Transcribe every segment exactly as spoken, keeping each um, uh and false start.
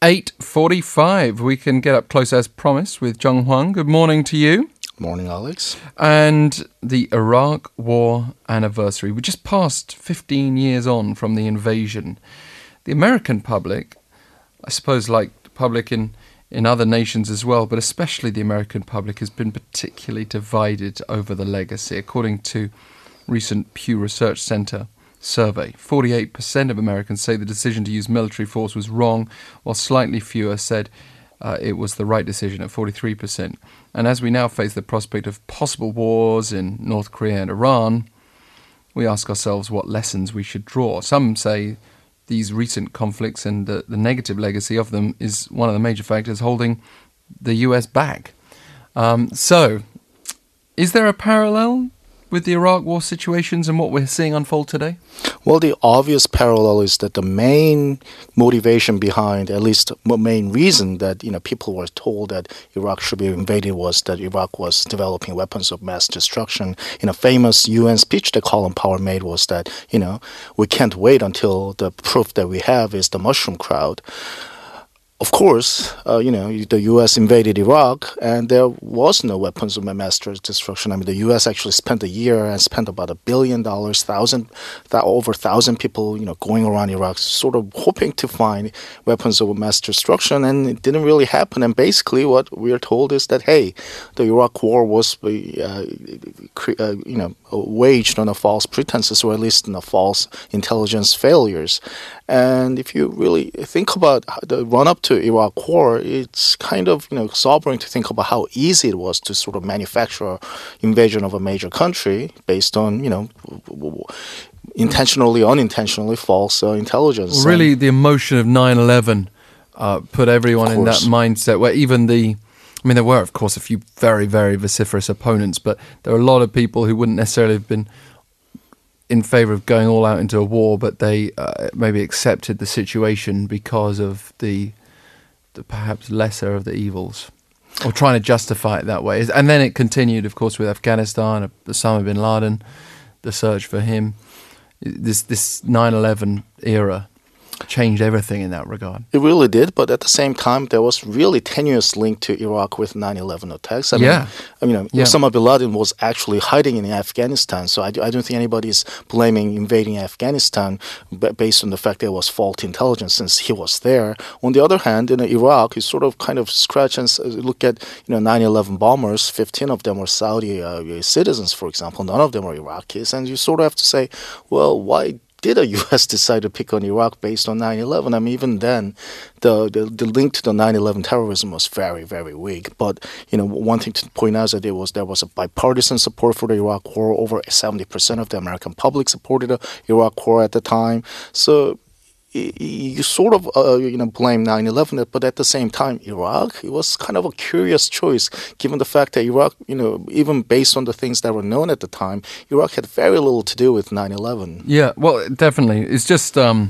eight forty-five. We can get up close as promised with Zheng Huang. Good morning to you. Morning, Alex. And the Iraq War anniversary. We just passed fifteen years on from the invasion. The American public, I suppose like the public in, in other nations as well, but especially the American public, has been particularly divided over the legacy. According to recent Pew Research Center survey, forty-eight percent of Americans say the decision to use military force was wrong, while slightly fewer said uh, it was the right decision at forty-three percent. And as we now face the prospect of possible wars in North Korea and Iran, we ask ourselves what lessons we should draw. Some say these recent conflicts and the, the negative legacy of them is one of the major factors holding the U S back. Um, so, is there a parallel with the Iraq War situations and what we're seeing unfold today? Well, the obvious parallel is that the main motivation behind, at least the main reason that you know people were told that Iraq should be invaded was that Iraq was developing weapons of mass destruction. In a famous U N speech that Colin Powell made was that, you know, we can't wait until the proof that we have is the mushroom cloud. Of course, uh, you know, the U S invaded Iraq and there was no weapons of mass destruction. I mean, the U S actually spent a year and spent about a billion dollars, thousand, that over a thousand people, you know, going around Iraq, sort of hoping to find weapons of mass destruction, and it didn't really happen. And basically, what we are told is that, hey, the Iraq War was, uh, uh, you know, waged on a false pretenses, or at least on a false intelligence failures. And if you really think about the run-up to Iraq War, it's kind of, you know, sobering to think about how easy it was to sort of manufacture invasion of a major country based on, you know, intentionally, unintentionally false uh, intelligence. Well, really, and the emotion of nine eleven uh, put everyone in that mindset where even the, I mean, there were, of course, a few very, very vociferous opponents, but there were a lot of people who wouldn't necessarily have been in favor of going all out into a war, but they uh, maybe accepted the situation because of the, the perhaps lesser of the evils, or trying to justify it that way. And then it continued, of course, with Afghanistan, Osama bin Laden, the search for him. This this nine eleven era changed everything in that regard. It really did, but at the same time, there was really tenuous link to Iraq with nine eleven attacks. I yeah. mean, I mean, yeah. Osama bin Laden was actually hiding in Afghanistan, so I, I don't think anybody's blaming invading Afghanistan based on the fact that it was faulty intelligence since he was there. On the other hand, in Iraq, you sort of kind of scratch and look at, you know, nine eleven bombers, fifteen of them were Saudi uh, citizens, for example, none of them were Iraqis, and you sort of have to say, well, why did the U S decide to pick on Iraq based on nine eleven? I mean, even then, the, the the link to the nine eleven terrorism was very, very weak. But, you know, one thing to point out is that there was, there was a bipartisan support for the Iraq War. Over seventy percent of the American public supported the Iraq War at the time. So you sort of, uh, you know, blame nine eleven, but at the same time, Iraq, it was kind of a curious choice, given the fact that Iraq, you know, even based on the things that were known at the time, Iraq had very little to do with nine eleven. Yeah, well, definitely. It's just um,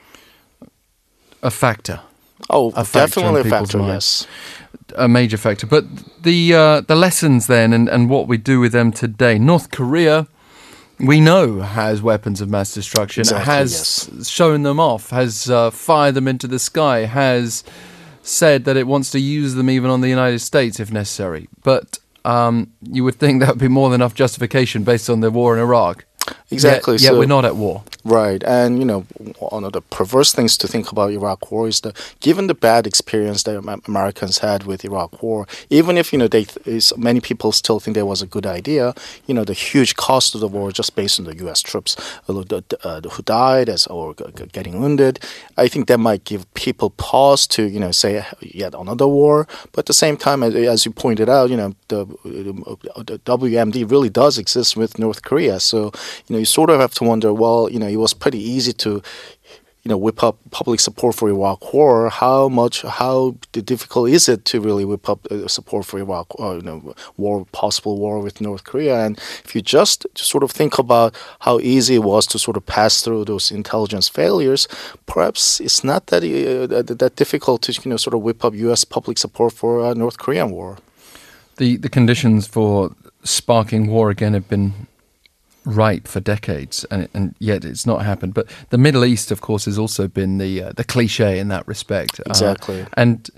a factor. Oh, a factor definitely a factor, yes. A major factor. But the uh, the lessons then and, and what we do with them today. North Korea, we know, has weapons of mass destruction, exactly, has yes. shown them off, has uh, fired them into the sky, has said that it wants to use them even on the United States if necessary. But um, you would think that would be more than enough justification based on the war in Iraq. Exactly. Yet, yet so, we're not at war. Right. And, you know, one of the perverse things to think about Iraq War is that given the bad experience that Americans had with Iraq War, even if, you know, they many people still think that was a good idea, you know, the huge cost of the war just based on the U S troops uh, who died as or getting wounded, I think that might give people pause to, you know, say yet another war. But at the same time, as you pointed out, you know, the, the W M D really does exist with North Korea. So, you know, you sort of have to wonder, well, you know, it was pretty easy to, you know, whip up public support for Iraq War. How much, how difficult is it to really whip up support for Iraq, or, you know, war, possible war with North Korea? And if you just sort of think about how easy it was to sort of pass through those intelligence failures, perhaps it's not that uh, that difficult to, you know, sort of whip up U S public support for uh, North Korean war. The the conditions for sparking war again have been right for decades, and, and yet it's not happened. But the Middle East, of course, has also been the uh, the cliche in that respect. Exactly. Uh, and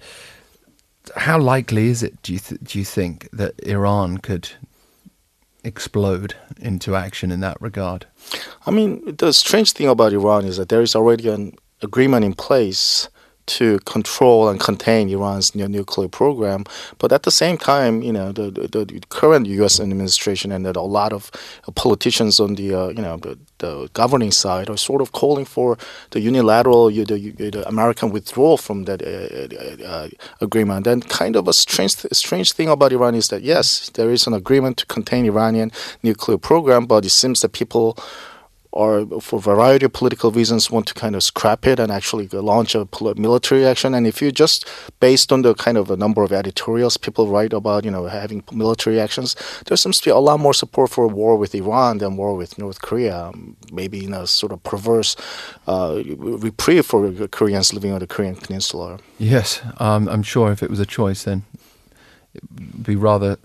how likely is it, do you th- do you think, that Iran could explode into action in that regard? I mean, the strange thing about Iran is that there is already an agreement in place to control and contain Iran's nu- nuclear program. But at the same time, you know, the, the, the current U S administration and a lot of politicians on the, uh, you know, the, the governing side are sort of calling for the unilateral, the, the American withdrawal from that uh, uh, agreement. And kind of a strange, strange thing about Iran is that, yes, there is an agreement to contain Iranian nuclear program, but it seems that people or for a variety of political reasons want to kind of scrap it and actually launch a military action. And if you just, based on the kind of a number of editorials people write about, you know, having military actions, there seems to be a lot more support for a war with Iran than war with North Korea. Maybe in a sort of perverse uh, reprieve for Koreans living on the Korean peninsula. Yes, um, I'm sure if it was a choice, then it would be rather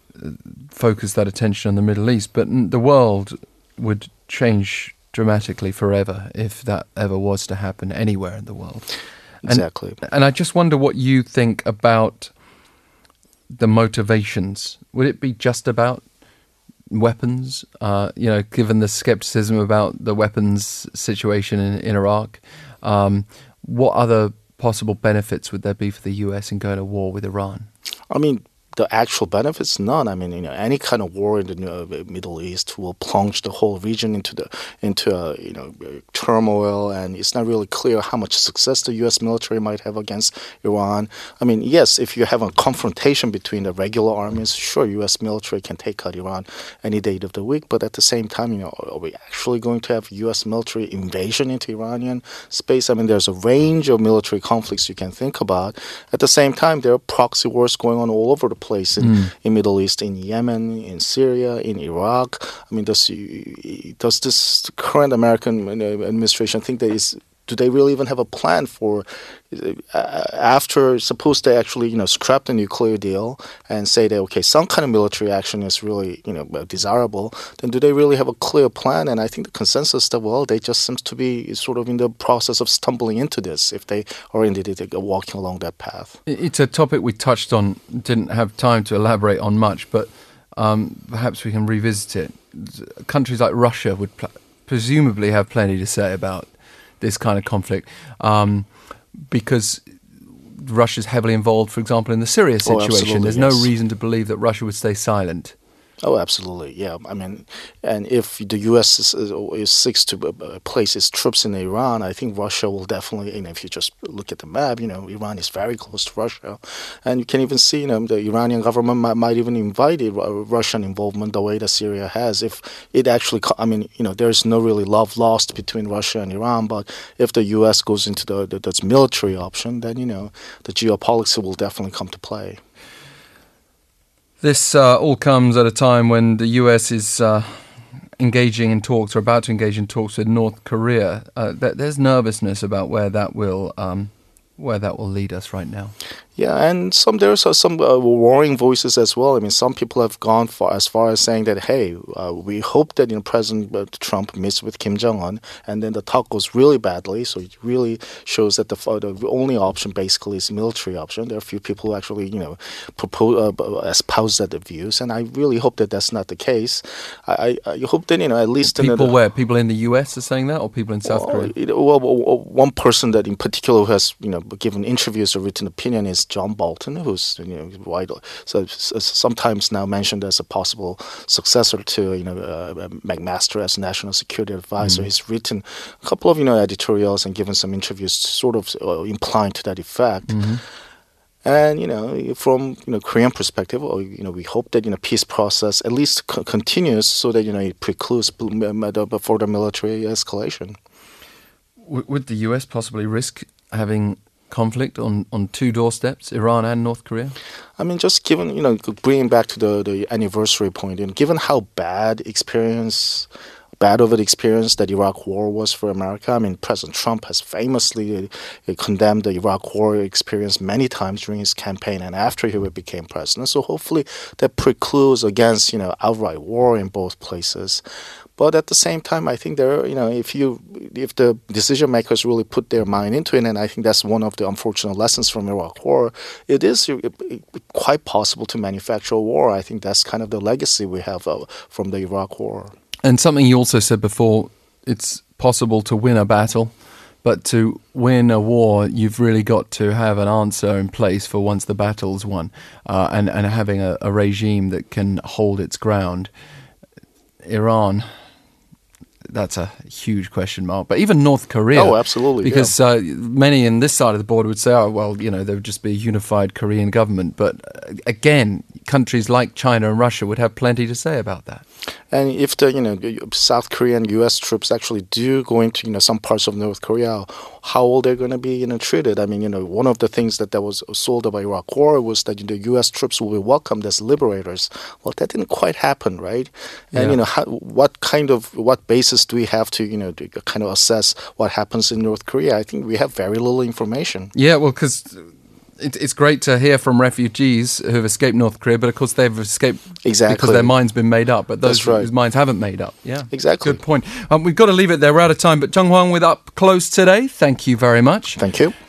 focus that attention on the Middle East. But the world would change dramatically forever if that ever was to happen anywhere in the world. And, exactly. And I just wonder what you think about the motivations. Would it be just about weapons? Uh, you know, given the skepticism about the weapons situation in, in Iraq, um, what other possible benefits would there be for the U S in going to war with Iran? I mean, the actual benefits, none. I mean, you know, any kind of war in the Middle East will plunge the whole region into the into uh, you know turmoil, and it's not really clear how much success the U S military might have against Iran. I mean, yes, if you have a confrontation between the regular armies, sure, U S military can take out Iran any day of the week. But at the same time, you know, are we actually going to have U S military invasion into Iranian space? I mean, there's a range of military conflicts you can think about. At the same time, there are proxy wars going on all over the place. place in, mm. in Middle East, in Yemen, in Syria, in Iraq. I mean, does does this current American administration think that is? Do they really even have a plan for uh, after? Suppose they actually, you know, scrap the nuclear deal and say that okay, some kind of military action is really, you know, desirable. Then do they really have a clear plan? And I think the consensus that well, they just seems to be sort of in the process of stumbling into this if they are indeed walking along that path. It's a topic we touched on. Didn't have time to elaborate on much, but um, perhaps we can revisit it. Countries like Russia would pl- presumably have plenty to say about this kind of conflict, um, because Russia's heavily involved, for example, in the Syria situation. Oh, There's yes. no reason to believe that Russia would stay silent. Oh, absolutely, yeah. I mean, and if the U S is, is seeks to place its troops in Iran, I think Russia will definitely, you know, if you just look at the map, you know, Iran is very close to Russia. And you can even see, you know, the Iranian government might, might even invite Russian involvement the way that Syria has. If it actually, I mean, you know, there's no really love lost between Russia and Iran, but if the U S goes into the, the that's military option, then, you know, the geopolitics will definitely come to play. This uh, all comes at a time when the U S is uh, engaging in talks, or about to engage in talks with North Korea. Uh, th- there's nervousness about where that will um, where that will lead us right now. Yeah, and some there's uh, some uh, worrying voices as well. I mean, some people have gone far, as far as saying that, hey, uh, we hope that you know President Trump meets with Kim Jong-un, and then the talk goes really badly. So it really shows that the the only option basically is military option. There are a few people who actually you know propose uh, espouse that views, and I really hope that that's not the case. I, I, I hope that you know at least people in the, where people in the U S are saying that, or people in South well, Korea. It, well, one person that in particular who has you know given interviews or written opinion is John Bolton, who's you know wide, so, so sometimes now mentioned as a possible successor to you know uh, McMaster as National Security Advisor. Mm. He's written a couple of you know editorials and given some interviews, sort of uh, implying to that effect. Mm-hmm. And you know, from you know Korean perspective, you know, we hope that you know peace process at least c- continues, so that you know it precludes further military escalation. W- would the U S possibly risk having conflict on, on two doorsteps, Iran and North Korea? I mean, just given, you know, bringing back to the, the anniversary point, and given how bad experience bad of an experience that Iraq War was for America. I mean, President Trump has famously uh, condemned the Iraq War experience many times during his campaign and after he became president. So hopefully that precludes against, you know, outright war in both places. But at the same time, I think there, you know, if you, if the decision makers really put their mind into it, and I think that's one of the unfortunate lessons from Iraq War, it is quite possible to manufacture a war. I think that's kind of the legacy we have uh, from the Iraq War. And something you also said before, it's possible to win a battle, but to win a war, you've really got to have an answer in place for once the battle's won, uh, and, and having a, a regime that can hold its ground. Iran, that's a huge question mark. But even North Korea. Oh, absolutely. Because yeah. uh, many in this side of the border would say, oh, well, you know, there would just be a unified Korean government. But uh, again, countries like China and Russia would have plenty to say about that. And if the, you know, South Korean U S troops actually do go into, you know, some parts of North Korea, how are they going to be, you know, treated? I mean, you know, one of the things that, that was sold about Iraq War was that, you know, U S troops will be welcomed as liberators. Well, that didn't quite happen, right? And, yeah. you know, how, what kind of, what basis do we have to, you know, to kind of assess what happens in North Korea? I think we have very little information. Yeah, well, because it, it's great to hear from refugees who have escaped North Korea, but of course they've escaped exactly because their mind's been made up. But those That's right. whose minds haven't made up. Yeah, exactly. Good point. Um, we've got to leave it there. We're out of time. But Zheng Huang with Up Close today. Thank you very much. Thank you.